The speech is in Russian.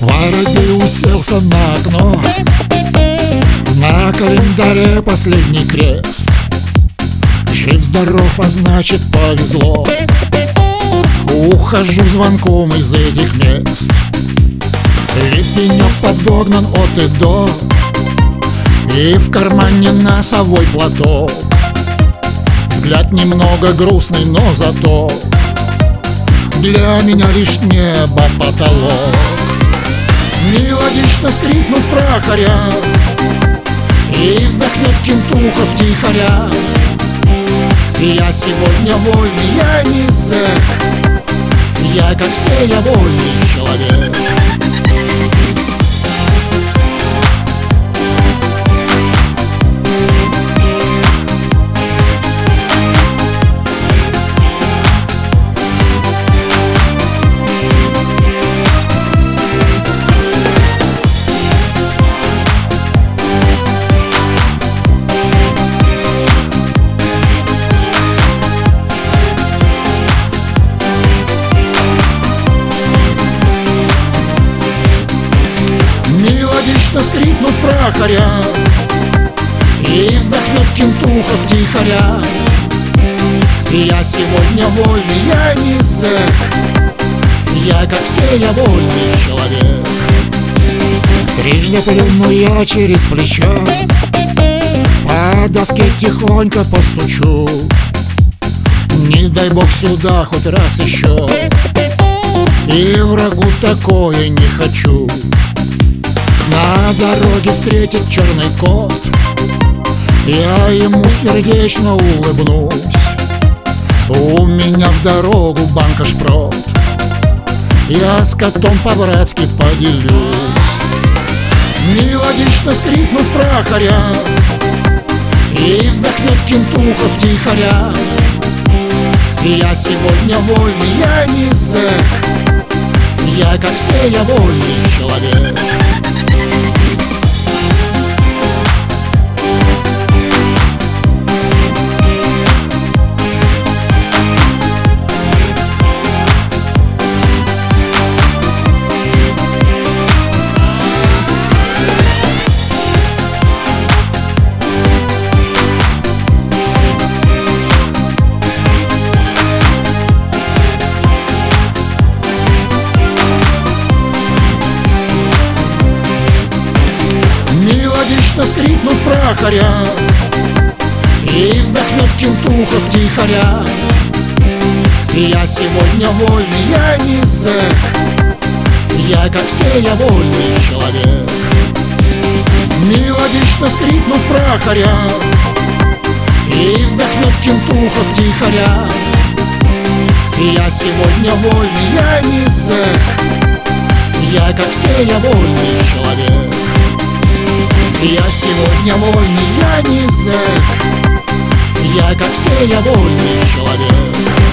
Воробей уселся на окно, на календаре последний крест. Жив-здоров, а значит повезло. Ухожу звонком из этих мест. Ведь пенек подогнан от и до, и в кармане носовой платок. Взгляд немного грустный, но зато для меня лишь небо потолок. Мелодично скрипнут прахаря, и вздохнет кентуха втихаря. Я сегодня вольный, я не зэк, я, как все, я вольный человек. Мелодично скрипнут прахаря, и вздохнет кентуха втихаря. Я сегодня вольный, я не зэк, я, как все, я вольный человек. Трижды плюну я через плечо, по доске тихонько постучу. Не дай бог сюда хоть раз еще, и врагу такое не хочу. На дороге встретит черный кот, я ему сердечно улыбнусь. У меня в дорогу банка шпрот, я с котом по-братски поделюсь. Мелодично скрипнут прахаря, и вздохнет кентуха втихаря. Я сегодня вольный, я не зэк, я, как все, я вольный человек. Мелодично скрипнут прахаря, и вздохнет кентуха втихаря. Я сегодня вольный, я не зэк, я, как все, я вольный человек. Мелодично скрипнут прахаря, и вздохнет кентуха втихаря. Я сегодня вольный, я не зэк, я, как все, я вольный человек. Я сегодня вольный, я не зэк, я, как все, я вольный человек.